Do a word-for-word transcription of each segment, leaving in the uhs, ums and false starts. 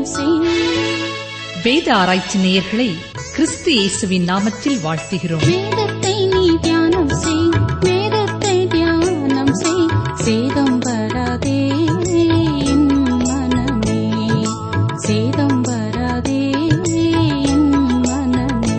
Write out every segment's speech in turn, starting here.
தியானம் செய். வேத ஆராய்ச்சி நேயர்களை கிறிஸ்து இயேசுவின் நாமத்தில் வாழ்த்துகிறோம். வேதத்தை நீ தியானம் செய், வேதத்தை தியானம் செய். சேதம் வராதே என் மனமே, சேதம் வராதே என் மனமே.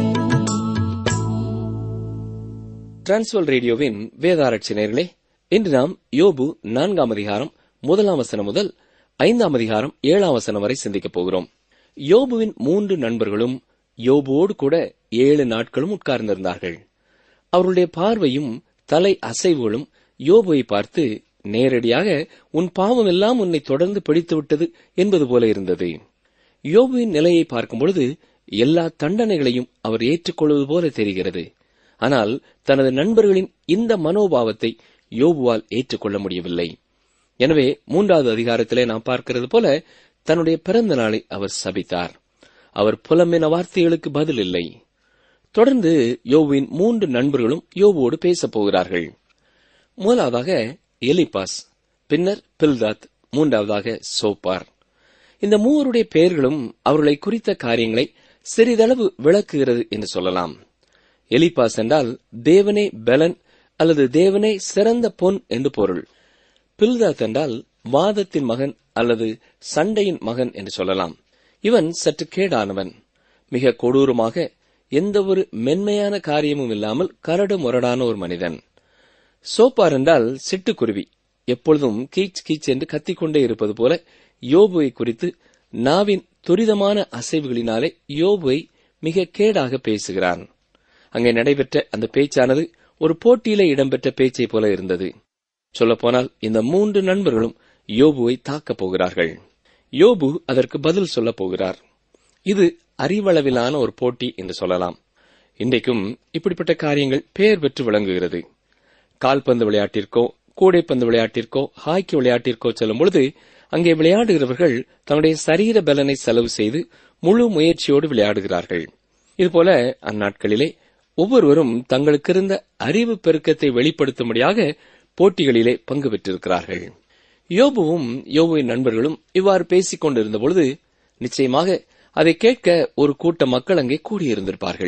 டிரான்ஸ்வர்ல்ட் ரேடியோவின் வேதாராய்ச்சி நேயர்களே, இன்று நாம் யோபு நான்காம் அதிகாரம் முதலாம் வசனம் முதல் ஐந்தாம் அதிகாரம் ஏழாம் வசனம் வரை சிந்திக்கப் போகிறோம். யோபுவின் மூன்று நண்பர்களும் யோபுவோடு கூட ஏழு நாட்களும் உட்கார்ந்திருந்தார்கள். அவருடைய பார்வையும் தலை அசைவுகளும் யோபுவை பார்த்து நேரடியாக உன் பாவம் எல்லாம் உன்னை தொடர்ந்து பிடித்துவிட்டது என்பது போல இருந்தது. யோபுவின் நிலையை பார்க்கும் பொழுது எல்லா தண்டனைகளையும் அவர் ஏற்றுக்கொள்வது போல தெரிகிறது. ஆனால் தனது நண்பர்களின் இந்த மனோபாவத்தை யோபுவால் ஏற்றுக்கொள்ள முடியவில்லை. எனவே மூன்றாவது அதிகாரத்திலே நாம் பார்க்கிறது போல தன்னுடைய பிறந்த நாளை அவர் சபித்தார். அவர் புலம்பின வார்த்தைகளுக்கு பதில் இல்லை. தொடர்ந்து யோபுவின் மூன்று நண்பர்களும் யோபுவோடு பேசப் போகிறார்கள். முதலாவதாக எலிபாஸ், பின்னர் பில்தாத், மூன்றாவதாக சோப்பார். இந்த மூவருடைய பெயர்களும் அவர்களை குறித்த காரியங்களை சிறிதளவு விளக்குகிறது என்று சொல்லலாம். எலிபாஸ் என்றால் தேவனே பலன் அல்லது தேவனே சிறந்த பொன் என்று பொருள். பில்தாத் என்றால் வாதத்தின் மகன் அல்லது சண்டையின் மகன் என்று சொல்லலாம். இவன் சற்று கேடானவன், மிக கொடூரமாக எந்த ஒரு மென்மையான காரியமும் இல்லாமல் கரடு முரடான ஒரு மனிதன். சோப்பார் என்றால் சிட்டுக்குருவி, எப்பொழுதும் கீச் கீச் என்று கத்திக்கொண்டே இருப்பது போல யோபுவை குறித்து நாவின் துரிதமான அசைவுகளினாலே யோபுவை மிக கேடாக பேசுகிறான். அங்கே நடைபெற்ற அந்த பேச்சானது ஒரு போட்டியிலே இடம்பெற்ற பேச்சை போல இருந்தது. சொல்லப்போனால் இந்த மூன்று நண்பர்களும் யோபுவை தாக்கப் போகிறார்கள். யோபு அதற்கு பதில் சொல்லப் போகிறார். இது அறிவளவிலான ஒரு போட்டி என்று சொல்லலாம். இன்றைக்கும் இப்படிப்பட்ட காரியங்கள் பெயர் பெற்று விளங்குகிறது. கால்பந்து விளையாட்டிற்கோ, கூடைப்பந்து விளையாட்டிற்கோ, ஹாக்கி விளையாட்டிற்கோ செல்லும் பொழுது அங்கே விளையாடுகிறவர்கள் தன்னுடைய சரீர பலனை செலவு செய்து முழு முயற்சியோடு விளையாடுகிறார்கள். இதுபோல அந்நாட்களிலே ஒவ்வொருவரும் தங்களுக்கு இருந்த அறிவு பெருக்கத்தை வெளிப்படுத்தும்படியாக போட்டிகளிலே பங்கு பெற்றிருக்கிறார்கள். யோபுவும் யோபுவின் நண்பர்களும் இவ்வாறு பேசிக் கொண்டிருந்த பொழுது நிச்சயமாக அதை கேட்க ஒரு கூட்ட மக்கள் அங்கே கூடியிருந்திருப்பார்கள்.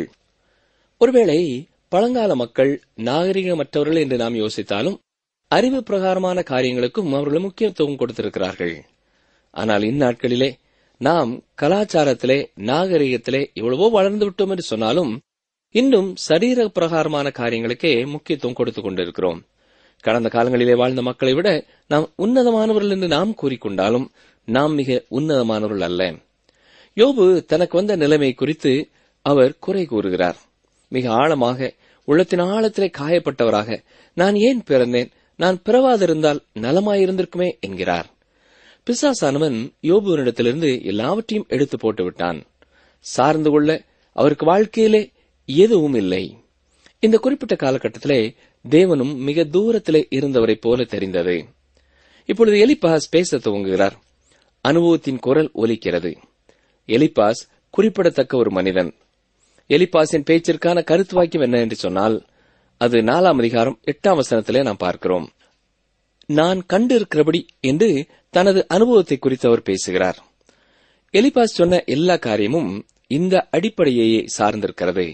ஒருவேளை பழங்கால மக்கள் நாகரிகமற்றவர்கள் என்று நாம் யோசித்தாலும் அறிவு பிரகாரமான காரியங்களுக்கும் அவர்கள் முக்கியத்துவம் கொடுத்திருக்கிறார்கள். ஆனால் இந்நாட்களிலே நாம் கலாச்சாரத்திலே நாகரிகத்திலே எவ்வளவோ வளர்ந்து விட்டோம் என்று சொன்னாலும் இன்னும் சரீர பிரகாரமான காரியங்களுக்கே முக்கியத்துவம் கொடுத்துக் கொண்டிருக்கிறோம். கடந்த காலங்களிலே வாழ்ந்த மக்களை விட நாம் உன்னதமானவர்கள் என்று நாம் கூறிக்கொண்டாலும் நாம் மிக உன்னதமானவர்கள் அல்ல. யோபு தனக்கு வந்த நிலைமை குறித்து அவர் குறை கூறுகிறார். மிக ஆழமாக உள்ளத்தின் ஆழத்திலே காயப்பட்டவராக நான் ஏன் பிறந்தேன், நான் பிறவாதிருந்தால் நலமாயிருந்திருக்குமே என்கிறார். பிசாசானவன் யோபுவினிடத்திலிருந்து எல்லாவற்றையும் எடுத்து போட்டு விட்டான். சார்ந்து கொள்ள அவருக்கு வாழ்க்கையிலே எதுவும் இல்லை. இந்த குறிப்பிட்ட காலகட்டத்திலே தேவனும் மிக தூரத்திலே இருந்தவரை போல தெரிந்தது. இப்பொழுது எலிபாஸ் பேச துவங்குகிறார். அனுபவத்தின் குரல் ஒலிக்கிறது. எலிபாஸ் குறிப்பிடத்தக்க ஒரு மனிதன். எலிபாஸின் பேச்சிற்கான கருத்து வாக்கியம் என்ன என்று சொன்னால் அது நாலாம் அதிகாரம் எட்டாம் வசனத்திலே நாம் பார்க்கிறோம். நான் கண்டிருக்கிறபடி என்று தனது அனுபவத்தை குறித்து அவர் பேசுகிறார். எலிபாஸ் சொன்ன எல்லா காரியமும் இந்த அடிப்படையையே சார்ந்திருக்கிறது.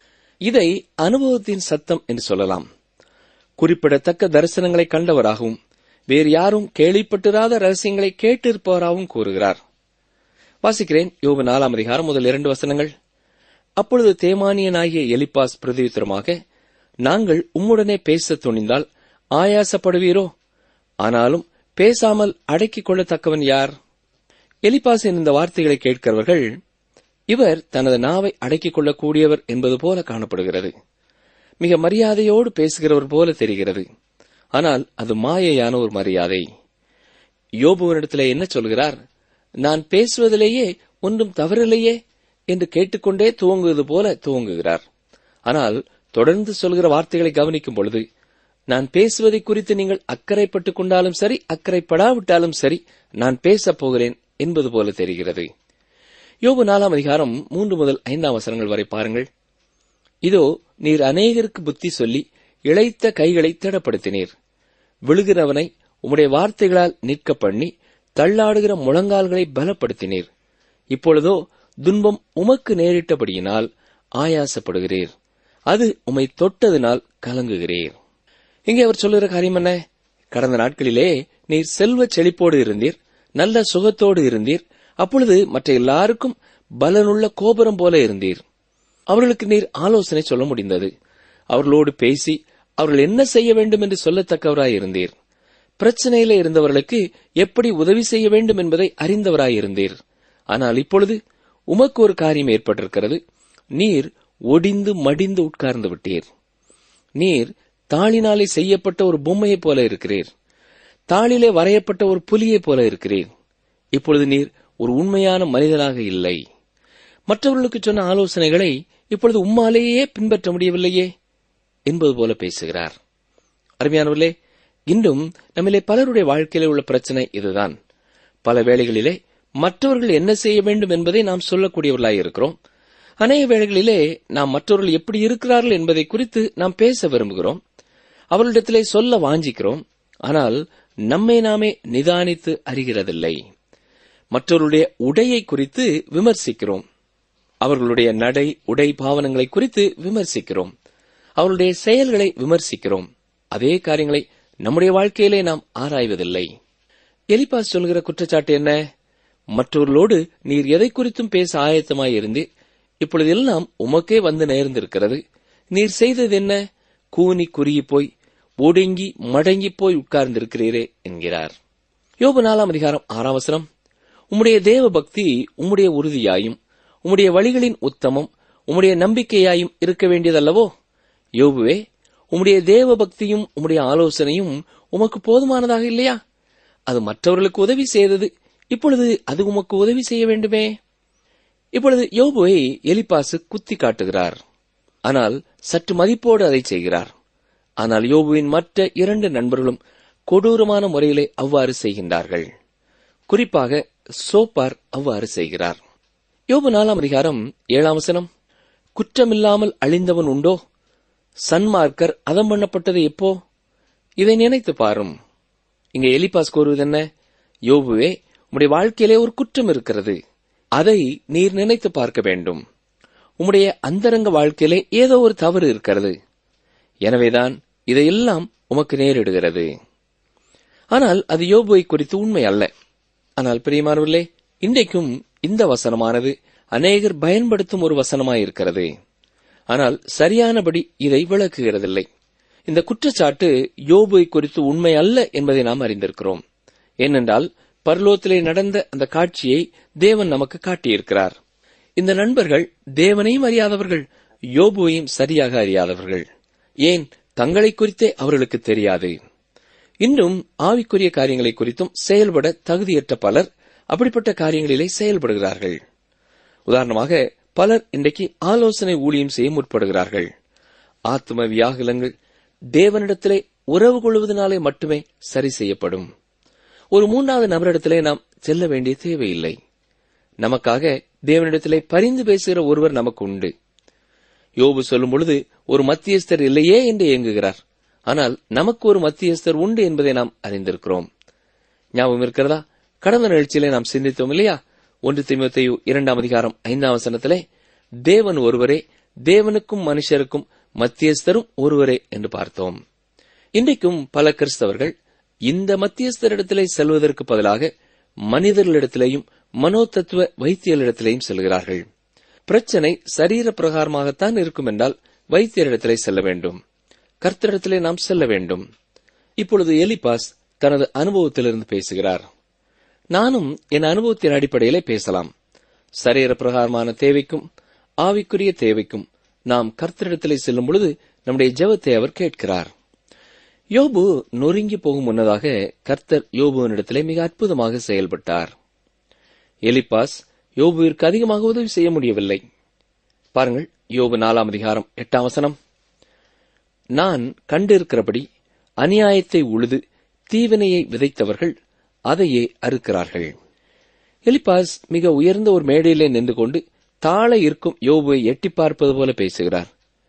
இதை அனுபவத்தின் சத்தம் என்று சொல்லலாம். குறிப்பிடத்தக்க தரிசனங்களை கண்டவராகவும் வேறு யாரும் கேள்விப்பட்டிராத ரகசியங்களை கேட்டிருப்பவராகவும் கூறுகிறார். வாசிக்கிறேன். யோபு நாலாம் அதிகாரம் முதல் இரண்டு வசனங்கள். அப்பொழுது தேமானியனாகிய எலிபாஸ் பிரதியுத்தரமாக, நாங்கள் உம்முடனே பேச துணிந்தால் ஆயாசப்படுவீரோ? ஆனாலும் பேசாமல் அடக்கிக் கொள்ளத்தக்கவன் யார்? எலிபாஸின் இந்த வார்த்தைகளை கேட்கிறவர்கள் இவர் தனது நாவை அடக்கிக் கொள்ளக்கூடியவர் என்பது போல காணப்படுகிறது. மிக மரியாதையோடு பேசுகிறவர் போல தெரிகிறது. ஆனால் அது மாயையான ஒரு மரியாதை. யோபுவினிடத்திலே என்ன சொல்கிறார்? நான் பேசுவதிலேயே ஒன்றும் தவறில்லையே என்று கேட்டுக்கொண்டே துவங்குவது போல துவங்குகிறார். ஆனால் தொடர்ந்து சொல்கிற வார்த்தைகளை கவனிக்கும் பொழுது, நான் பேசுவதை குறித்து நீங்கள் அக்கறைப்பட்டுக் கொண்டாலும் சரி, அக்கறைப்படாவிட்டாலும் சரி, நான் பேசப் போகிறேன் என்பது போல தெரிகிறது. யோபு நாலாம் அதிகாரம் மூன்று முதல் ஐந்தாம் வசனங்கள் வரை பாருங்கள். இதோ, நீர் அநேகருக்கு புத்தி சொல்லி இளைத்த கைகளை திடப்படுத்தினீர். விழுகிறவனை உம்முடைய வார்த்தைகளால் நிற்க பண்ணி தள்ளாடுகிற முழங்கால்களை பலப்படுத்தினீர். இப்பொழுதோ துன்பம் உமக்கு நேரிட்டபடியினால் ஆயாசப்படுகிறீர், அது உம்மை தொட்டதினால் கலங்குகிறீர். இங்கே அவர் சொல்லுகிற காரியம் என்ன? கடந்த நாட்களிலே நீர் செல்வ செழிப்போடு இருந்தீர், நல்ல சுகத்தோடு இருந்தீர், அப்பொழுது மற்ற எல்லாருக்கும் பலனுள்ள கோபுரம் போல இருந்தீர். அவர்களுக்கு நீர் ஆலோசனை சொல்ல முடிந்தது. அவர்களோடு பேசி அவர்கள் என்ன செய்ய வேண்டும் என்று சொல்லத்தக்கவராயிருந்தீர். பிரச்சனையில இருந்தவர்களுக்கு எப்படி உதவி செய்ய வேண்டும் என்பதை அறிந்தவராயிருந்தீர். ஆனால் இப்பொழுது உமக்கு ஒரு காரியம் ஏற்பட்டிருக்கிறது. நீர் ஒடிந்து மடிந்து உட்கார்ந்து விட்டீர். நீர் தாளினாலே செய்யப்பட்ட ஒரு பொம்மையைப் போல இருக்கிறீர். தாளிலே வரையப்பட்ட ஒரு புலியைப் போல இருக்கிறீர். இப்பொழுது நீர் ஒரு உண்மையான மனிதனாக இல்லை. மற்றவர்களுக்கு சொன்ன ஆலோசனைகளை இப்பொழுது உம்மாலேயே பின்பற்ற முடியவில்லையே என்பது போல பேசுகிறார். அருமையானவர்களே, இன்றும் நம்மிலே பலருடைய வாழ்க்கையிலே உள்ள பிரச்சனை இதுதான். பல வேளைகளிலே மற்றவர்கள் என்ன செய்ய வேண்டும் என்பதை நாம் சொல்லக்கூடியவர்களாய் இருக்கிறோம். அநேக வேளைகளிலே நாம் மற்றவர்கள் எப்படி இருக்கிறார்கள் என்பதை குறித்து நாம் பேச விரும்புகிறோம். அவர்களிடத்திலே சொல்ல வாஞ்சிக்கிறோம். ஆனால் நம்மை நாமே நிதானித்து அறிகிறதில்லை. மற்றவருடைய உடையை குறித்து விமர்சிக்கிறோம். அவர்களுடைய நடை உடை பாவனங்களை குறித்து விமர்சிக்கிறோம். அவருடைய செயல்களை விமர்சிக்கிறோம். அதே காரியங்களை நம்முடைய வாழ்க்கையிலே நாம் ஆராய்வதில்லை. எலிபாஸ் சொல்கிற குற்றச்சாட்டு என்ன? மற்றவர்களோடு நீர் எதை குறித்தும் பேச ஆயத்தமாயிருந்தீர், இப்பொழுது எல்லாம் உமக்கே வந்து நேர்ந்திருக்கிறது. நீர் செய்தது என்ன? கூனி குறுகி போய் ஒடுங்கி மடங்கி போய் உட்கார்ந்திருக்கிறீரே என்கிறார். யோபு நாலாம் அதிகாரம் ஆறாம் வசனம், உம்முடைய தேவ பக்தி உம்முடைய உறுதியாயும் உம்முடைய வழிகளின் உத்தமம் உம்முடைய நம்பிக்கையாயும் இருக்க வேண்டியதல்லவோ? யோபுவே, உம்முடைய தேவ பக்தியும் உம்முடைய ஆலோசனையும் உமக்கு போதுமானதாக இல்லையா? அது மற்றவர்களுக்கு உதவி செய்தது, இப்பொழுது அது உமக்கு உதவி செய்ய வேண்டுமே. இப்பொழுது யோபுவை எலிபாசு குத்தி காட்டுகிறார். ஆனால் சற்று மதிப்போடு அதை செய்கிறார். ஆனால் யோபுவின் மற்ற இரண்டு நண்பர்களும் கொடூரமான முறையிலே அவ்வாறு செய்கின்றார்கள். குறிப்பாக சோப்பார் அவ்வாறு செய்கிறார். யோபு நாலாம் அதிகாரம் ஏழாம் வசனம், குற்றமில்லாமல் அழிந்தவன் உண்டோ? சன்மார்க்கர் அதம் பண்ணப்பட்டது எப்போ? இதை நினைத்து பாரும். இங்கே எலிபாஸ் கூறுவது என்ன? யோபுவே, உம்முடைய வாழ்க்கையிலே ஒரு குற்றம் இருக்கிறது, அதை நீர் நினைத்து பார்க்க வேண்டும். உம்முடைய அந்தரங்க வாழ்க்கையிலே ஏதோ ஒரு தவறு இருக்கிறது. எனவேதான் இதையெல்லாம் உமக்கு நேரிடுகிறது. ஆனால் அது யோபுவை குறித்து உண்மை அல்ல. ஆனால் பிரியமானவர்களே, இன்றைக்கும் இந்த வசனமானது அநேகர் பயன்படுத்தும் ஒரு வசனமாயிருக்கிறது. ஆனால் சரியானபடி இதை விளக்குகிறதில்லை. இந்த குற்றச்சாட்டு யோபுவை குறித்து உண்மை அல்ல என்பதை நாம் அறிந்திருக்கிறோம். ஏனென்றால் பரலோகத்திலே நடந்த அந்த காட்சியை தேவன் நமக்கு காட்டியிருக்கிறார். இந்த நண்பர்கள் தேவனையும் அறியாதவர்கள், யோபுவையும் சரியாக அறியாதவர்கள். ஏன், தங்களை குறித்தே அவர்களுக்கு தெரியாது. இன்னும் ஆவிக்குரிய காரியங்களை குறித்தும் செயல்பட தகுதியற்ற பலர் அப்படிப்பட்ட காரியங்களிலே செயல்படுகிறார்கள். உதாரணமாக, பலர் இன்றைக்கு ஆலோசனை ஊழியம் செய்ய முற்படுகிறார்கள். ஆத்ம வியாகுலங்கள் தேவனிடத்திலே உறவு கொள்வதனாலே மட்டுமே சரி செய்யப்படும். ஒரு மூன்றாவது நபரிடத்திலே நாம் செல்ல வேண்டிய தேவையில்லை. நமக்காக தேவனிடத்திலே பரிந்து பேசுகிற ஒருவர் நமக்கு உண்டு. யோபு சொல்லும் பொழுது ஒரு மத்தியஸ்தர் இல்லையே என்று ஏங்குகிறார். ஆனால் நமக்கு ஒரு மத்தியஸ்தர் உண்டு என்பதை நாம் அறிந்திருக்கிறோம். ஞாபகம் இருக்கிறதா? கடந்த நிகழ்ச்சியிலே நாம் சிந்தித்தோம் இல்லையா? ஒன்று தீமோத்தேயு இரண்டாம் அதிகாரம் ஐந்தாம் வசனத்திலே, தேவன் ஒருவரே, தேவனுக்கும் மனுஷருக்கும் மத்தியஸ்தரும் ஒருவரே என்று பார்த்தோம். இன்றைக்கும் பல கிறிஸ்தவர்கள் இந்த மத்தியஸ்தரிடத்திலே செல்வதற்கு பதிலாக மனிதர்களிடத்திலேயும் மனோதத்துவ வைத்தியர்களிடத்திலேயும் செல்கிறார்கள். பிரச்சனை சரீர பிரகாரமாகத்தான் இருக்கும் என்றால் வைத்தியரிடத்திலே செல்ல வேண்டும், கர்த்தரிடத்திலே நாம் செல்ல வேண்டும். இப்பொழுது எலிபாஸ் தனது அனுபவத்திலிருந்து பேசுகிறார். நானும் என் அனுபவத்தின் அடிப்படையிலே பேசலாம். சரீர பிரகாரமான தேவைக்கும் ஆவிக்குரிய தேவைக்கும் நாம் கர்த்தரிடத்திலே செல்லும் பொழுது நம்முடைய ஜெபத்தை அவர் கேட்கிறார். யோபு நொறுங்கி போகும் முன்னதாக கர்த்தர் யோபுவினிடத்திலே மிக அற்புதமாக செயல்பட்டார். எலிபாஸ் யோபுவிற்கு அதிகமாக உதவி செய்ய முடியவில்லை. பாருங்கள், யோபு நாலாம் அதிகாரம் எட்டாம் வசனம், நான் கண்டிருக்கிறபடி அநியாயத்தை உழுது தீவினையை விதைத்தவர்கள் அதையே அறுக்கிறார்கள். எலிபாஸ் மிக உயர்ந்த ஒரு மேடையிலே நின்று கொண்டு தாழ இருக்கும் யோபுவை எட்டி பார்ப்பது போல பேசுகிறார்.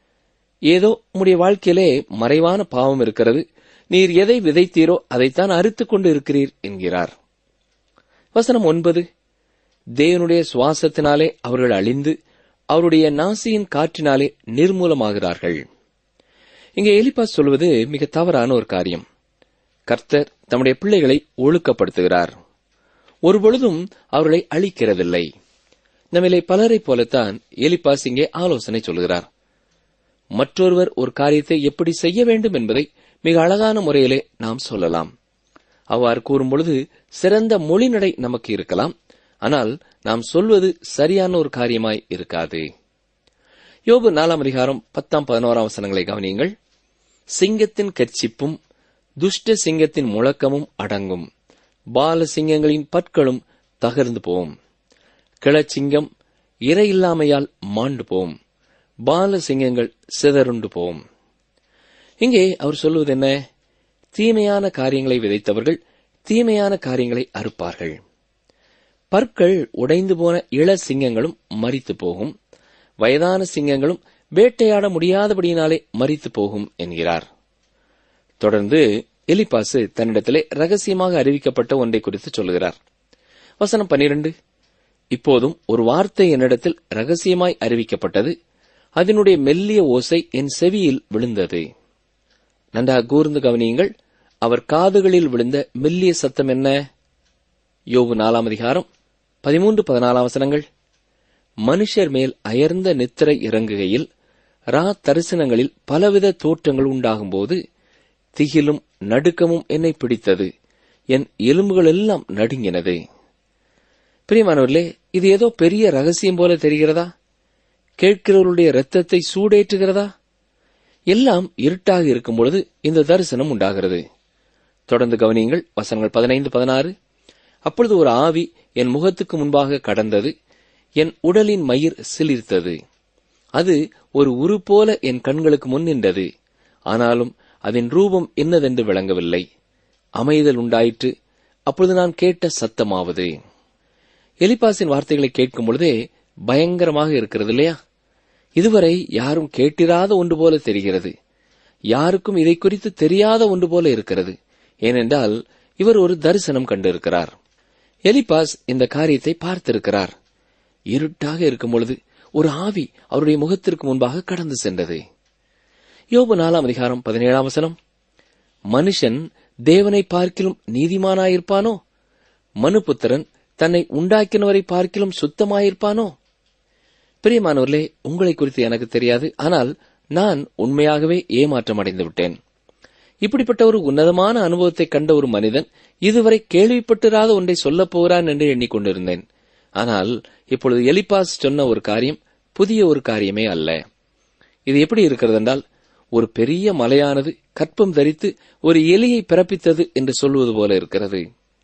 ஏதோ உம்முடைய வாழ்க்கையிலே மறைவான பாவம் இருக்கிறது, நீர் எதை விதைத்தீரோ அதைத்தான் அறுத்துக் கொண்டு இருக்கிறீர் என்கிறார். வசனம் ஒன்பது, தேவனுடைய சுவாசத்தினாலே அவர்கள் அழிந்து அவருடைய நாசியின் காற்றினாலே நிர்மூலமாகிறார்கள். இங்கே எலிப்பாஸ் சொல்வது மிக தவறான ஒரு காரியம். கர்த்தர் தம்முடைய பிள்ளைகளை ஒழுக்கப்படுத்துகிறார், ஒருபொழுதும் அவர்களை அழிக்கிறதில்லை. நம்மிலே பலரைப் போலத்தான் எலிப்பாஸ் இங்கே ஆலோசனை சொல்கிறார். மற்றொருவர் ஒரு காரியத்தை எப்படி செய்ய வேண்டும் என்பதை மிக அழகான முறையிலே நாம் சொல்லலாம். அவ்வாறு கூறும்பொழுது சிறந்த மொழிநடை நமக்கு இருக்கலாம், ஆனால் நாம் சொல்வது சரியான ஒரு காரியமாய் இருக்காது. யோபு நாலாம் அதிகாரம் பத்தாம் பதினோராம் வசனங்களை கவனியுங்கள். சிங்கத்தின் கர்ச்சிப்பும் துஷ்ட சிங்கத்தின் முழக்கமும் அடங்கும், பால சிங்கங்களின் பற்களும் தகர்ந்து போம். கிளச்சிங்கம் இரையில்லாமையால் மாண்டு போம், பால சிங்கங்கள் சிதறுண்டு போம். இங்கே அவர் சொல்வது என்ன? தீமையான காரியங்களை விதைத்தவர்கள் தீமையான காரியங்களை அறுப்பார்கள். பற்கள் உடைந்து போன இள சிங்கங்களும் மரித்து போகும், வயதான சிங்கங்களும் வேட்டையாட முடியாதபடியினாலே மரித்து போகும் என்கிறார். தொடர்ந்து எலிப்பாசு தன்னிடத்திலே ரகசியமாக அறிவிக்கப்பட்ட ஒன்றை குறித்து சொல்கிறார். வசனம் பனிரெண்டு, இப்போதும் ஒரு வார்த்தை என்னிடத்தில் ரகசியமாய் அறிவிக்கப்பட்டது, அதனுடைய மெல்லிய ஓசை என் செவியில் விழுந்தது. நன்றாக கூர்ந்து கவனியுங்கள். அவர் காதுகளில் விழுந்த மெல்லிய சத்தம் என்ன? யோபு நாலாம் அதிகாரம் பதிமூன்று பதினாலாம் வசனங்கள். மனுஷர் மேல் அயர்ந்த நித்திரை இறங்குகையில் ரா தரிசனங்களில் பலவித தோற்றங்கள் உண்டாகும்போது திகிலும் நடுக்கமும் என்னை பிடித்தது, என் எலும்புகள் எல்லாம் நடுங்கினது. பிரியமானவர்களே, இது ஏதோ பெரிய ரகசியம் போல தெரிகிறதா? கேட்கிறவர்களுடைய இரத்தத்தை சூடேற்றுகிறதா? எல்லாம் இருட்டாக இருக்கும் பொழுது இந்த தரிசனம் உண்டாகிறது. தொடர்ந்து கவனியுங்கள். வசனங்கள் பதினைந்து பதினாறு. அப்பொழுது ஒரு ஆவி என் முகத்துக்கு முன்பாக கடந்தது, என் உடலின் மயிர் சிலிர்த்தது. அது ஒரு உரு போல என் கண்களுக்கு முன் நின்றது, ஆனாலும் அதன் ரூபம் என்னதென்று விளங்கவில்லை. அமைதல் உண்டாயிற்று. அப்பொழுது நான் கேட்ட சத்தமாவது. எலிப்பாசின் வார்த்தைகளை கேட்கும் பொழுதே பயங்கரமாக இருக்கிறது இல்லையா? இதுவரை யாரும் கேட்டிராத ஒன்று போல தெரிகிறது. யாருக்கும் இதை குறித்து தெரியாத ஒன்று போல இருக்கிறது. ஏனென்றால் இவர் ஒரு தரிசனம் கண்டிருக்கிறார். எலிப்பாஸ் இந்த காரியத்தை பார்த்திருக்கிறார். இருட்டாக இருக்கும் பொழுது ஒரு ஆவி அவருடைய முகத்திற்கு முன்பாக கடந்து சென்றது. யோபு நாலாம் அதிகாரம் பதினேழாம் வசனம். மனுஷன் தேவனை பார்க்கிலும் நீதிமானாயிருப்பானோ? மனுபுத்திரன் தன்னை உண்டாக்கினவரை பார்க்கிலும் சுத்தமாயிருப்பானோ? பிரியமானவர்களே, உங்களை குறித்து எனக்கு தெரியாது, ஆனால் நான் உண்மையாகவே ஏமாற்றம் அடைந்து விட்டேன். இப்படிப்பட்ட ஒரு உன்னதமான அனுபவத்தை கண்ட ஒரு மனிதன் இதுவரை கேள்விப்பட்டிராத ஒன்றை சொல்லப் போகிறான் என்று எண்ணிக்கொண்டிருந்தேன். ஆனால் இப்பொழுது எலிப்பாஸ் சொன்ன ஒரு காரியம் புதிய ஒரு காரியமே அல்ல. இது எப்படி இருக்கிறது என்றால், ஒரு பெரிய மலையானது கற்பம் தரித்து ஒரு எலியை பிறப்பித்தது என்று சொல்வது போல இருக்கிறது.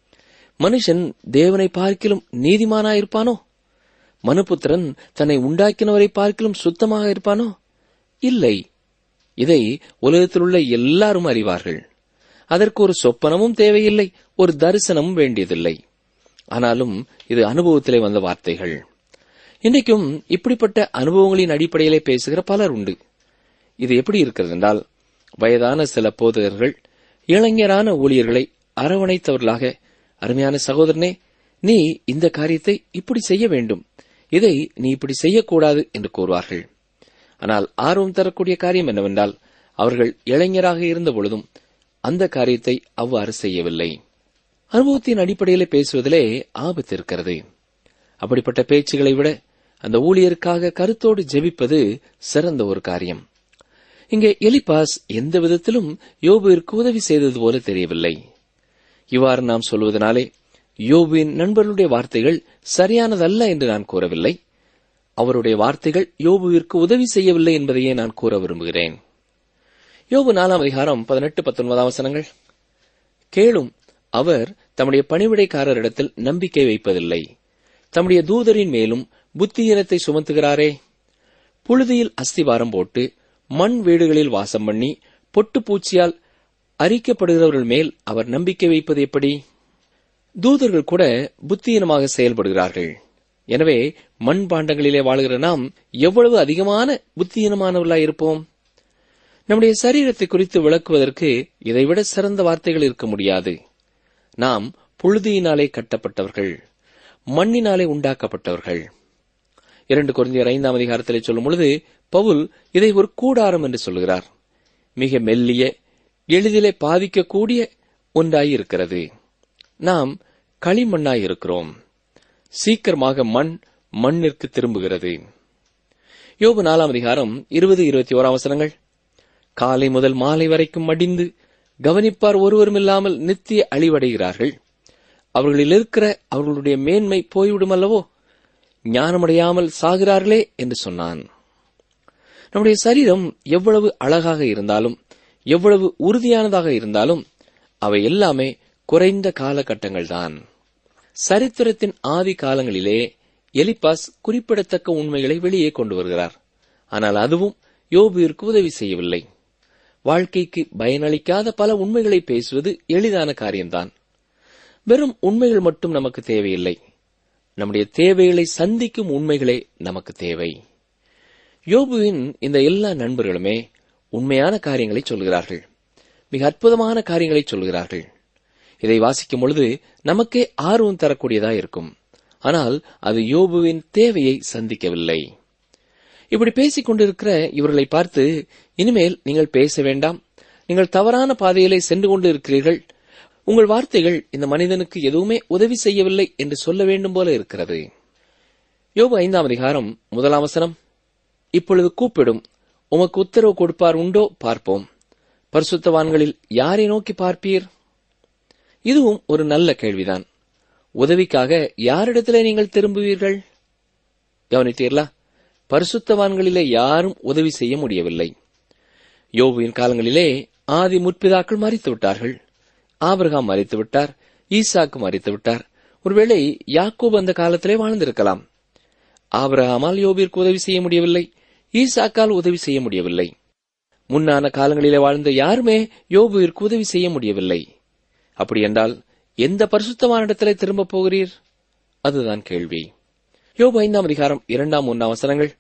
மனுஷன் தேவனை பார்க்கிலும் நீதிமானாயிருப்பானோ? மனுபுத்திரன் தன்னை உண்டாக்கினவரை பார்க்கிலும் சுத்தமாக இருப்பானோ? இல்லை. இதை உலகத்தில் உள்ள எல்லாரும் அறிவார்கள். அதற்கு ஒரு சொப்பனமும் தேவையில்லை, ஒரு தரிசனமும் வேண்டியதில்லை. ஆனாலும் இது அனுபவத்திலே வந்த வார்த்தைகள். இன்றைக்கும் இப்படிப்பட்ட அனுபவங்களின் அடிப்படையிலே பேசுகிற பலர் உண்டு. இது எப்படி இருக்கிறது என்றால், வயதான சில போதகர்கள் இளைஞரான ஊழியர்களை அரவணைத்தவர்களாக, அருமையான சகோதரனே, நீ இந்த காரியத்தை இப்படி செய்ய வேண்டும், இதை நீ இப்படி செய்யக்கூடாது என்று கூறுவார்கள். ஆனால் ஆர்வம் தரக்கூடிய காரியம் என்னவென்றால், அவர்கள் இளைஞராக இருந்த பொழுதும் அந்த காரியத்தை அவ்வாறு செய்யவில்லை. அனுபவத்தின் அடிப்படையிலே பேசுவதிலே ஆபத்து இருக்கிறது. அப்படிப்பட்ட பேச்சுகளை விட அந்த ஊழியருக்காக கருத்தோடு ஜெபிப்பது சிறந்த ஒரு காரியம். இங்கே எலிப்பாஸ் எந்த விதத்திலும் யோபுவிற்கு உதவி செய்தது போல தெரியவில்லை. இவ்வாறு நாம் சொல்வதனாலே யோபுவின் நண்பர்களுடைய வார்த்தைகள் சரியானதல்ல என்று நான் கூறவில்லை. அவருடைய வார்த்தைகள் யோபுவிற்கு உதவி செய்யவில்லை என்பதையே நான் கூற விரும்புகிறேன். யோபு நாலாம் அதிகாரம் பதினெட்டு பத்தொன்பதாம் வசனங்கள். கேளும், அவர் தம்முடைய பணிவிடைக்காரரிடத்தில் நம்பிக்கை வைப்பதில்லை, தம்முடைய தூதரின் மேலும் புத்தியீனத்தை சுமத்துகிறாரே. புழுதியில் அஸ்திவாரம் போட்டு மண் வீடுகளில் வாசம் பண்ணி பொட்டு பூச்சியால் அரிக்கப்படுகிறவர்கள் மேல் அவர் நம்பிக்கை வைப்பது எப்படி? தூதர்கள் கூட புத்தியீனமாக செயல்படுகிறார்கள். எனவே மண் பாண்டங்களிலே வாழ்கிற நாம் எவ்வளவு அதிகமான புத்தியீனமானவர்களாய் இருப்போம்? நம்முடைய சரீரத்தை குறித்து விளக்குவதற்கு இதைவிட சிறந்த வார்த்தைகள் இருக்க முடியாது. நாம் புழுதியினாலே கட்டப்பட்டவர்கள், மண்ணினாலே உண்டாக்கப்பட்டவர்கள். இரண்டு கொரிந்தியர் ஐந்தாம் அதிகாரத்திலே சொல்லும் பொழுது பவுல் இதை ஒரு கூடாரம் என்று சொல்கிறார். மிக மெல்லிய, எளிதிலே பாதிக்கக்கூடிய ஒன்றாயிருக்கிறது. நாம் களிமண்ணாயிருக்கிறோம். சீக்கிரமாக மண் மண்ணிற்கு திரும்புகிறது. யோபு நாலாம் அதிகாரம் இருபது இருபத்தி ஓராம் வசனங்கள். காலை முதல் மாலை வரைக்கும் மடிந்து கவனிப்பார் ஒருவரும் இல்லாமல் நித்திய அழிவடைகிறார்கள். அவர்களில் இருக்கிற அவர்களுடைய மேன்மை போய்விடும் அல்லவோ, ஞானமடையாமல் சாகிறார்களே என்று சொன்னான். நம்முடைய சரீரம் எவ்வளவு அழகாக இருந்தாலும், எவ்வளவு உறுதியானதாக இருந்தாலும், அவை எல்லாமே குறைந்த காலகட்டங்கள்தான். சரித்திரத்தின் ஆதி காலங்களிலே எலிப்பாஸ் குறிப்பிடத்தக்க உண்மைகளை வெளியே கொண்டு வருகிறார். ஆனால் அதுவும் யோபுவிற்கு உதவி செய்யவில்லை. வாழ்க்கைக்கு பயனளிக்காத பல உண்மைகளை பேசுவது எளிதான காரியம்தான். வெறும் உண்மைகள் மட்டும் நமக்கு தேவையில்லை. நம்முடைய தேவைகளை சந்திக்கும் உண்மைகளே நமக்கு தேவை. யோபுவின் இந்த எல்லா நண்பர்களுமே உண்மையான காரியங்களை சொல்கிறார்கள். மிக அற்புதமான காரியங்களை சொல்கிறார்கள். இதை வாசிக்கும் பொழுது நமக்கே ஆர்வம் தரக்கூடியதா இருக்கும். ஆனால் அது யோபுவின் தேவையை சந்திக்கவில்லை. இப்படி பேசிக் கொண்டிருக்கிற இவர்களை பார்த்து, இனிமேல் நீங்கள் பேச வேண்டாம், நீங்கள் தவறான பாதையிலே சென்று கொண்டு இருக்கிறீர்கள், உங்கள் வார்த்தைகள் இந்த மனிதனுக்கு எதுவுமே உதவி செய்யவில்லை என்று சொல்ல வேண்டும் போல இருக்கிறது. யோபு ஐந்தாம் அதிகாரம் முதலாம் வசனம். இப்பொழுது கூப்பிடும், உமக்கு உத்தரவு கொடுப்பார் உண்டோ பார்ப்போம். பரிசுத்தவான்களில் யாரை நோக்கி பார்ப்பீர்? இதுவும் ஒரு நல்ல கேள்விதான். உதவிக்காக யாரிடத்திலே நீங்கள் திரும்புவீர்கள்? கவனித்தீர்களா? பரிசுத்தவான்களிலே யாரும் உதவி செய்ய முடியவில்லை. யோபுவின் காலங்களிலே ஆதி முற்பிதாக்கள் மரித்து விட்டார்கள். ஆபிரகாம் மரித்து விட்டார், ஈசாக்கு மரித்து விட்டார். ஒருவேளை யாக்கோபு அந்த காலத்திலே வாழ்ந்திருக்கலாம். ஆபிரகாமால் யோபிற்கு உதவி செய்ய முடியவில்லை, ஈசாக்கால் உதவி செய்ய முடியவில்லை. முன்னான காலங்களிலே வாழ்ந்த யாருமே யோபுவிற்கு உதவி செய்ய முடியவில்லை. அப்படி என்றால் எந்த பரிசுத்தமான இடத்திலே திரும்பப் போகிறீர்? அதுதான் கேள்வி. யோபு ஐந்தாம் அதிகாரம் இரண்டாம் மூன்றாம் வசனங்கள்.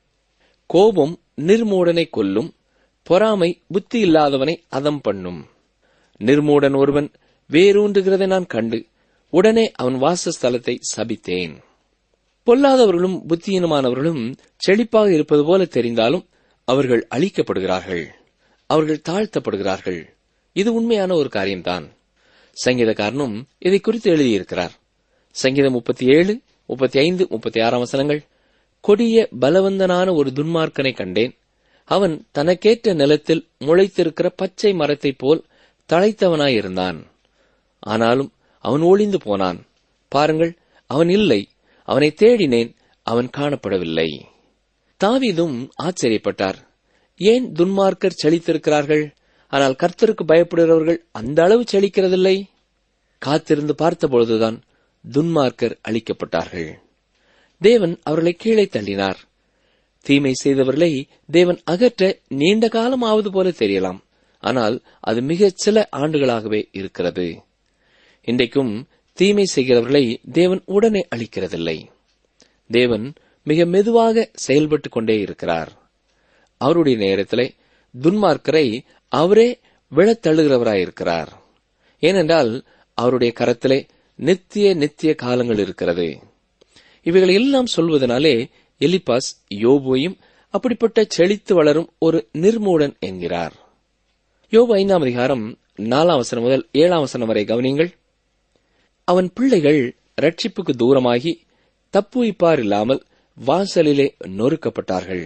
கோபம் நிர்மூடனை கொல்லும், பொறாமை புத்தி இல்லாதவனை அதம் பண்ணும். நிர்மூடன் ஒருவன் வேரூன்றுகிறதை நான் கண்டு உடனே அவன் வாசஸ்தலத்தை சபித்தேன். பொல்லாதவர்களும் புத்தியீனமானவர்களும் செழிப்பாக இருப்பது போல தெரிந்தாலும் அவர்கள் அழிக்கப்படுகிறார்கள், அவர்கள் தாழ்த்தப்படுகிறார்கள். இது உண்மையான ஒரு காரியம்தான். சங்கீதக்காரனும் இதை குறித்து எழுதியிருக்கிறார். சங்கீதம் முப்பத்தி ஏழு முப்பத்தி ஐந்து முப்பத்தி ஆறாம் வசனங்கள். கொடிய பலவந்தனான ஒரு துன்மார்க்கனை கண்டேன். அவன் தனக்கேற்ற நிலத்தில் முளைத்திருக்கிற பச்சை மரத்தைப் போல் தழைத்தவனாயிருந்தான். ஆனாலும் அவன் ஒளிந்து போனான். பாருங்கள், அவன் இல்லை. அவனை தேடினேன், அவன் காணப்படவில்லை. தாவீதும் ஆச்சரியப்பட்டார். ஏன் துன்மார்க்கர் செழித்திருக்கிறார்கள், ஆனால் கர்த்தருக்கு பயப்படுகிறவர்கள் அந்த அளவு செழிக்கிறதில்லை? காத்திருந்து பார்த்தபொழுதுதான் துன்மார்க்கர் அழிக்கப்பட்டார்கள். தேவன் அவர்களை கீழே தள்ளினார். தீமை செய்தவர்களை தேவன் அகற்ற நீண்ட காலம் ஆவது போல தெரியலாம். ஆனால் அது மிக சில ஆண்டுகளாகவே இருக்கிறது. இன்றைக்கும் தீமை செய்கிறவர்களை தேவன் உடனே அழிக்கிறதில்லை. தேவன் மிக மெதுவாக செயல்பட்டுக் கொண்டே இருக்கிறார். அவருடைய நேரத்திலே துன்மார்க்கரை அவரே விழத்தள்ளுகிறவராயிருக்கிறார். ஏனென்றால் அவருடைய கரத்திலே நித்திய நித்திய காலங்கள் இருக்கிறது. இவைகளை எல்லாம் சொல்வதனாலே எலிப்பாஸ் யோபுவையும் அப்படிப்பட்ட செழித்து வளரும் ஒரு நிர்மூடன் என்கிறார். யோபு ஐந்தாம் அதிகாரம் நாலாம் வசனம் முதல் ஏழாம் வசனம் வரை கவனியுங்கள். அவன் பிள்ளைகள் ரட்சிப்புக்கு தூரமாகி தப்புவிப்பார் இல்லாமல் வாசலிலே நொறுக்கப்பட்டார்கள்.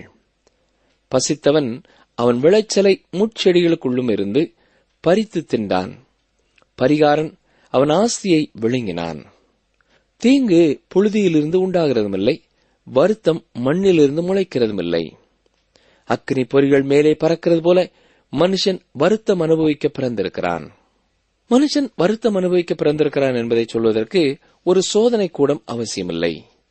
பசித்தவன் அவன் விளைச்சலை முட்செடிகளுக்குள்ளும் இருந்து பறித்து தின்றான். பரிகாரன் அவன் ஆஸ்தியை விழுங்கினான். தீங்கு புழுதியிலிருந்து உண்டாகிறதுமில்லை, வருத்தம் மண்ணிலிருந்து முளைக்கிறதுமில்லை. அக்கினி பொறிகள் மேலே பறக்கிறது போல மனுஷன் வருத்தம் அனுபவிக்க பிறந்திருக்கிறான். மனுஷன் வருத்தம் அனுபவிக்க பிறந்திருக்கிறான் என்பதை சொல்வதற்கு ஒரு சோதனை கூடம் அவசியமில்லை.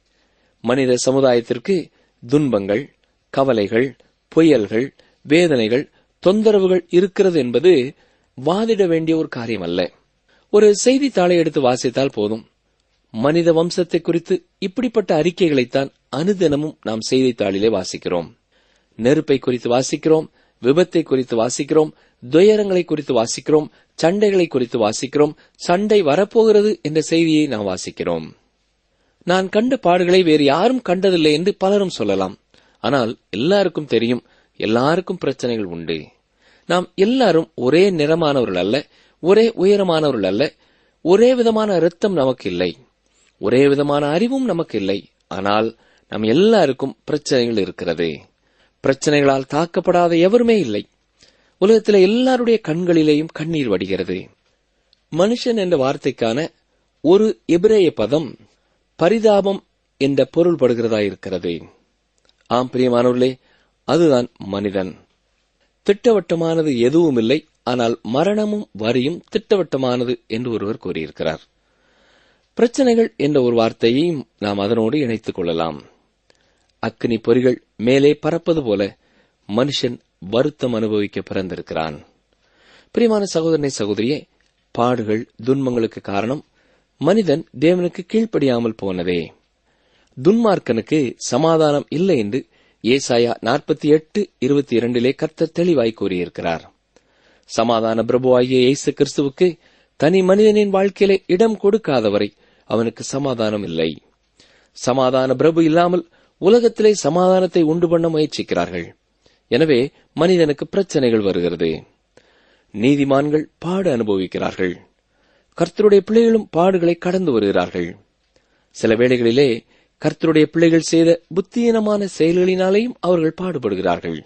மனித சமுதாயத்திற்கு துன்பங்கள், கவலைகள், புயல்கள், வேதனைகள், தொந்தரவுகள் இருக்கிறது என்பது வாதிட வேண்டிய ஒரு காரியம் அல்ல. ஒரு செய்தித்தாளை எடுத்து வாசித்தால் போதும். மனித வம்சத்தை குறித்து இப்படிப்பட்ட அறிக்கைகளைத்தான் அனுதினமும் நாம் செய்தித்தாளிலே வாசிக்கிறோம். நெருப்பை குறித்து வாசிக்கிறோம், விபத்தை குறித்து வாசிக்கிறோம், துயரங்களை குறித்து வாசிக்கிறோம், சண்டைகளை குறித்து வாசிக்கிறோம், சண்டை வரப்போகிறது என்ற செய்தியை நாம் வாசிக்கிறோம். நான் கண்ட பாடுகளை வேறு யாரும் கண்டதில்லை என்று பலரும் சொல்லலாம். ஆனால் எல்லாருக்கும் தெரியும், எல்லாருக்கும் பிரச்சனைகள் உண்டு. நாம் எல்லாரும் ஒரே நிறமானவர்கள் அல்ல, ஒரே உயரமானவர்கள் அல்ல, ஒரே விதமான இரத்தம் நமக்கு இல்லை, ஒரே விதமான அறிவும் நமக்கு இல்லை. ஆனால் நம் எல்லாருக்கும் பிரச்சனைகள் இருக்கிறது. பிரச்சனைகளால் தாக்கப்படாத எவருமே இல்லை. உலகத்திலே எல்லாருடைய கண்களிலேயும் கண்ணீர் வடிகிறது. மனுஷன் என்ற வார்த்தைக்கான ஒரு எபிரேய பதம் பரிதாபம் என்ற பொருள்படுகிறதாயிருக்கிறது. ஆம் பிரியமானவர்களே, அதுதான் மனிதன். திட்டவட்டமானது எதுவும் இல்லை, ஆனால் மரணமும் வரியும் திட்டவட்டமானது என்று ஒருவர் கூறியிருக்கிறார். பிரச்சனைகள் என்ற ஒரு வார்த்தையையும் நாம் அதனோடு இணைத்துக் கொள்ளலாம். அக்கினி பொறிகள் மேலே பறப்பது போல மனுஷன் வருத்தம் அனுபவிக்க பிறந்திருக்கிறான். பிரியமான சகோதரனை சகோதரியே, பாடுகள் துன்பங்களுக்கு காரணம் மனிதன் தேவனுக்கு கீழ்ப்படியாமல் போனதே. துன்மார்க்கனுக்கு சமாதானம் இல்லை என்று ஏசாயா நாற்பத்தி எட்டு இருபத்தி இரண்டிலே கர்த்தர் தெளிவாய் கூறியிருக்கிறார். சமாதான பிரபுவாகிய இயேசு கிறிஸ்துவுக்கு தனி மனிதனின் வாழ்க்கையிலே இடம் கொடுக்காதவரை அவனுக்கு சமாதானம் இல்லை. சமாதான பிரபு இல்லாமல் உலகத்திலே சமாதானத்தை உண்டு பண்ண முயற்சிக்கிறார்கள். எனவே மனிதனுக்கு பிரச்சனைகள் வருகிறது. நீதிமான்கள் பாடு அனுபவிக்கிறார்கள். கர்த்தருடைய பிள்ளைகளும் பாடுகளை கடந்து வருகிறார்கள். சில வேளைகளிலே கர்த்தருடைய பிள்ளைகள் செய்த புத்தியீனமான செயல்களினாலேயும் அவர்கள் பாடுபடுகிறார்கள்.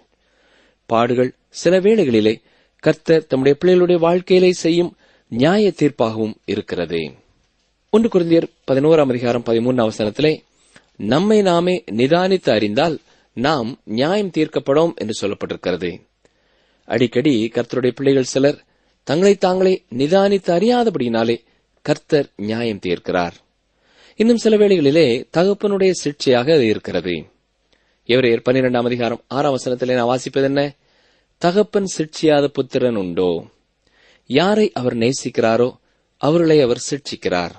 பாடுகள் சில வேளைகளிலே கர்த்தர் தம்முடைய பிள்ளைகளுடைய வாழ்க்கையிலே செய்யும் நியாய தீர்ப்பாகவும் இருக்கிறது. ஒன்று கொரிந்தியர் பதினோராம் அதிகாரம் பதிமூன்றாம் வசனத்திலே நம்மை நாமே நிதானித்து அறிந்தால் நாம் நியாயம் தீர்க்கப்படும் என்று சொல்லப்பட்டிருக்கிறது. அடிக்கடி கர்த்தருடைய பிள்ளைகள் சிலர் தங்களை தாங்களே நிதானித்து அறியாதபடியினாலே கர்த்தர் நியாயம் தீர்க்கிறார். இன்னும் சில வேளைகளிலே தகப்பனுடைய சிக்ஷையாக அது இருக்கிறது. எபிரேயர் பன்னிரெண்டாம் அதிகாரம் ஆறாம் வசனத்திலே நான் வாசிப்பது என்ன? தகப்பன் சிக்ஷியாத புத்திரன் உண்டோ? யாரை அவர் நேசிக்கிறாரோ அவர்களை அவர் சிக்ஷிக்கிறார்.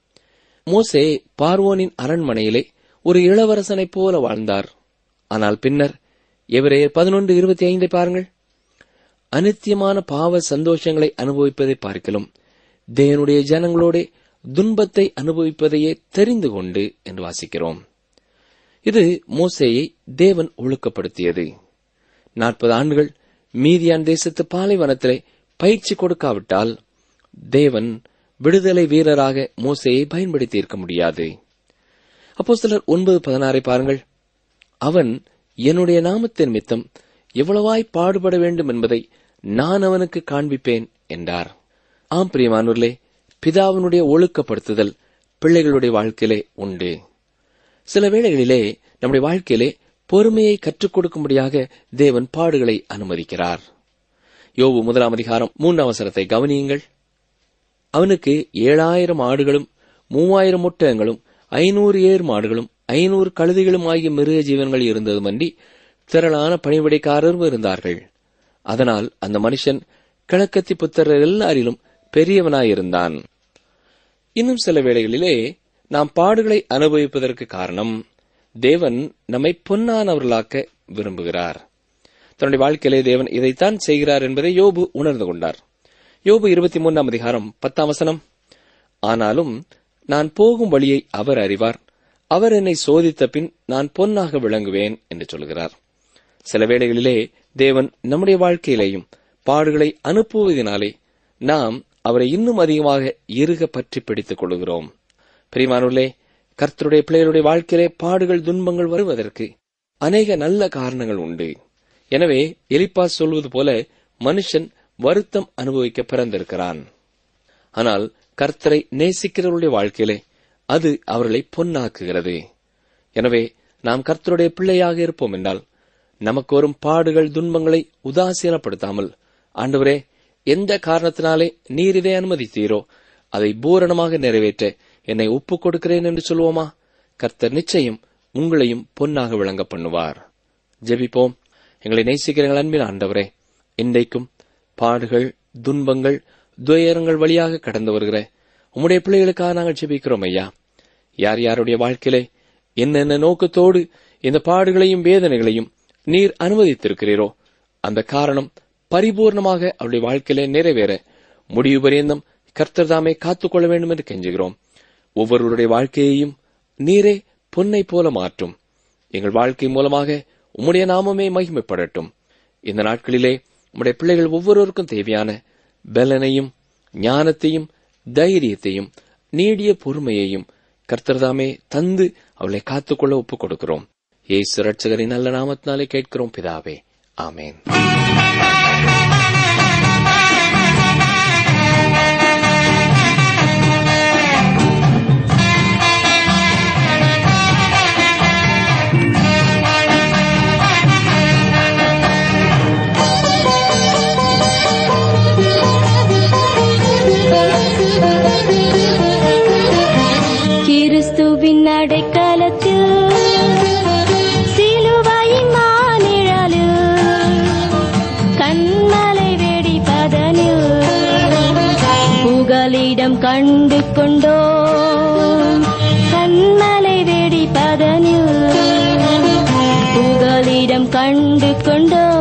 மோசே பார்வோனின் அரண்மனையிலே ஒரு இளவரசனைப் போல வாழ்ந்தார். ஆனால் பின்னர் எபிரேயர் பதினொன்று இருபத்தி ஐந்தை பாருங்கள். அநித்தியமான பாவ சந்தோஷங்களை அனுபவிப்பதை பார்க்கலாம் தேவனுடைய ஜனங்களோட துன்பத்தை அனுபவிப்பதையே தெரிந்து கொண்டு என்று வாசிக்கிறோம். இது மோசேயை தேவன் ஒழுக்கப்படுத்தியது. நாற்பது ஆண்டுகள் மீதியான் தேசத்து பாலைவனத்திலே பயிற்சி கொடுக்காவிட்டால் தேவன் விடுதலை வீரராக மோசேயை பயன்படுத்தி இருக்க முடியாது. அப்போஸ்தலர் ஒன்பது பதினாறை பாருங்கள். அவன் என்னுடைய நாமத்தின் நிமித்தம் எவ்வளவாய் பாடுபட வேண்டும் என்பதை நான் அவனுக்கு காண்பிப்பேன் என்றார். ஆம் பிரியமானவர்களே, பிதாவினுடைய ஒழுக்கப்படுத்துதல் பிள்ளைகளுடைய வாழ்க்கையிலே உண்டு. சில வேளைகளிலே நம்முடைய வாழ்க்கையிலே பொறுமையை கற்றுக் கொடுக்கும்படியாக தேவன் பாடுகளை அனுமதிக்கிறார். யோபு முதலாம் அதிகாரம் மூன்றாம் வசனத்தை கவனியுங்கள். அவனுக்கு ஏழாயிரம் ஆடுகளும் மூவாயிரம் ஒட்டகங்களும் ஐநூறு ஏர் மாடுகளும் ஐநூறு கழுதைகளும் ஆகிய மிருக ஜீவன்கள் இருந்ததுமன்றி திரளான பணிவிடைக்காரரும் இருந்தார்கள். அதனால் அந்த மனுஷன் கிழக்கத்தி புத்திரர் எல்லாரிலும் பெரியவனாயிருந்தான். இன்னும் சில வேளைகளிலே நாம் பாடுகளை அனுபவிப்பதற்கு காரணம் தேவன் நம்மை பொன்னானவர்களாக்க விரும்புகிறார். தன்னுடைய வாழ்க்கையிலே தேவன் இதைத்தான் செய்கிறார் என்பதை யோபு உணர்ந்து கொண்டார். யோபு இருபத்தி மூன்றாம் அதிகாரம் பத்தாம் வசனம். ஆனாலும் நான் போகும் வழியை அவர் அறிவார், அவர் என்னை சோதித்த பின் நான் பொன்னாக விளங்குவேன் என்று சொல்கிறார். சில வேளைகளிலே தேவன் நம்முடைய வாழ்க்கையிலேயும் பாடுகளை அனுப்புவதனாலே நாம் அவரை இன்னும் அதிகமாக இறுக பற்றி பிடித்துக் கொள்கிறோம். பிரியமானவர்களே, கர்த்தருடைய பிள்ளைகளுடைய வாழ்க்கையிலே பாடுகள் துன்பங்கள் வருவதற்கு அநேக நல்ல காரணங்கள் உண்டு. எனவே எலிப்பாஸ் சொல்வது போல மனுஷன் வருத்தம் அனுபவிக்க பிறந்திருக்கிறான். ஆனால் கர்த்தரை நேசிக்கிறவருடைய வாழ்க்கையிலே அது அவர்களை பொன்னாக்குகிறது. எனவே நாம் கர்த்தருடைய பிள்ளையாக இருப்போம் என்றால் நமக்கு வரும் பாடுகள் துன்பங்களை உதாசீனப்படுத்தாமல், ஆண்டவரே, எந்த காரணத்தினாலே நீர் இதை அனுமதித்தீரோ அதை பூரணமாக நிறைவேற்ற என்னை ஒப்புக் கொடுக்கிறேன் என்று சொல்வோமா? கர்த்தர் நிச்சயம் உங்களையும் பொன்னாக விளங்க பண்ணுவார். ஜெபிப்போம். எங்களை நேசிக்கிறீர்கள் அன்பில் ஆண்டவரே, இன்றைக்கும் பாடுகள் துன்பங்கள் துயரங்கள் வழியாக கடந்து வருகிற உம்முடைய பிள்ளைகளுக்காக நாங்கள் ஜெபிக்கிறோம் ஐயா. யார் யாருடைய வாழ்க்கையிலே என்னென்ன நோக்கத்தோடு இந்த பாடுகளையும் வேதனைகளையும் நீர் அனுமதித்திருக்கிறீரோ அந்த காரணம் பரிபூர்ணமாக அவருடைய வாழ்க்கையிலே நிறைவேற முடிவு பரியந்தம் கர்த்தர் தாமே காத்துக்கொள்ள வேண்டும் என்று கெஞ்சுகிறோம். ஒவ்வொருவருடைய வாழ்க்கையையும் நீரே பொன்னை போல மாற்றும். எங்கள் வாழ்க்கை மூலமாக உம்முடைய நாமமே மகிமைப்படட்டும். இந்த நாட்களிலே உம்முடைய பிள்ளைகள் ஒவ்வொருவருக்கும் தேவையான பலனையும் ஞானத்தையும் தைரியத்தையும் நீடிய பொறுமையையும் கர்த்தர்தாமே தந்து அவளை காத்துக்கொள்ள ஒப்புக் கொடுக்கிறோம். இயேசு இரட்சகரின் நல்ல நாமத்தினாலே கேட்கிறோம் பிதாவே, ஆமேன். கிறிஸ்துவின் அடைக்கலத்தில் சிலுவையின் மாநிழலில் கண்மலை வெடிப்பதனில் புகலிடம் கண்டு கொண்டோம். கண்மலை வெடிப்பதனில் புகலிடம் கண்டு கொண்டோம்.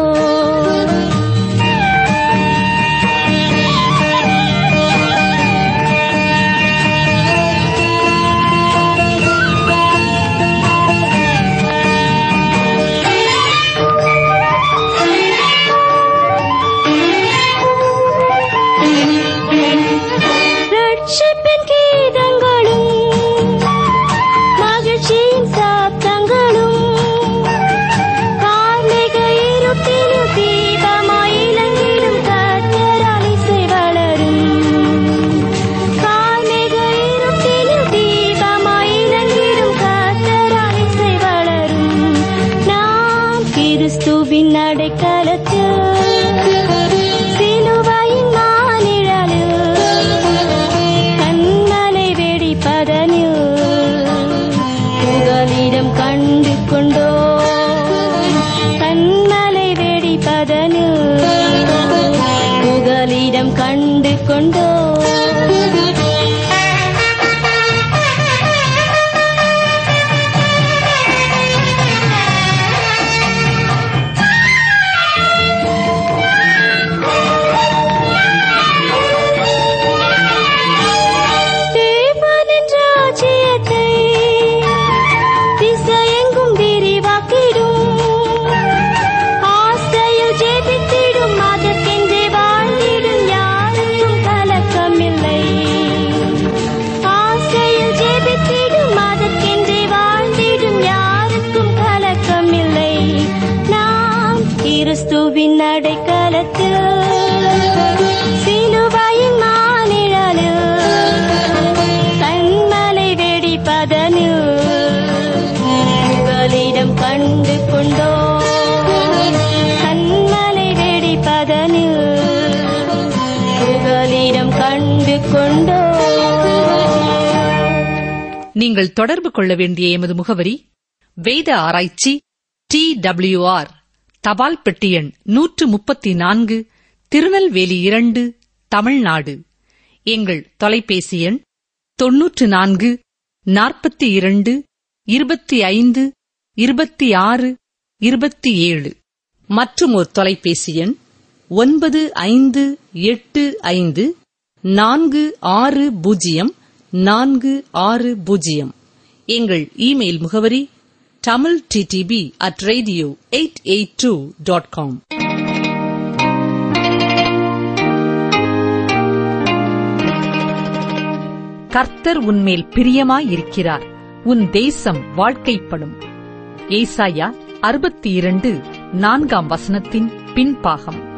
கிறிஸ்துவின் அடைக்கலத்தில் சிலுவையின் மாநிழலில் கண்மலை வெடிப்பதனில் புகலிடம் கண்டு கொண்டோம். கண்மலை வெடிப்பதனில் புகலிடம் கண்டு கொண்டோம். கிறிஸ்துவின் அடைக்கலத்தில் சிலுவையின் மாநிழலில் கண்மலை வெடிப்பதனில் புகலிடம் கண்டு கொண்டோம். கண்மலை வெடிப்பதனில் புகலிடம் கண்டு கொண்டோம். நீங்கள் தொடர்பு கொள்ள வேண்டிய எமது முகவரி வேத ஆராய்ச்சி டி டபிள்யூ ஆர் தபால் பெட்டி எண் நூற்று முப்பத்தி நான்கு, திருநெல்வேலி இரண்டு, தமிழ்நாடு. எங்கள் தொலைபேசி எண் தொன்னூற்று நான்கு நாற்பத்தி இரண்டு இருபத்தி ஐந்து இருபத்தி ஆறு இருபத்தி ஏழு. மற்றும் ஒரு தொலைபேசி எண் ஒன்பது ஐந்து எட்டு ஐந்து நான்கு ஆறு பூஜ்ஜியம் நான்கு ஆறு பூஜ்ஜியம். எங்கள் இமெயில் முகவரி Tamil DTP at radio eight eight two dot com. கர்த்தர் உன்மேல் பிரியமாயிருக்கிறார், உன் தேசம் வாழ்க்கைப்படும். ஏசாயா அறுபத்தி இரண்டு நான்காம் வசனத்தின் பின்பாகம்.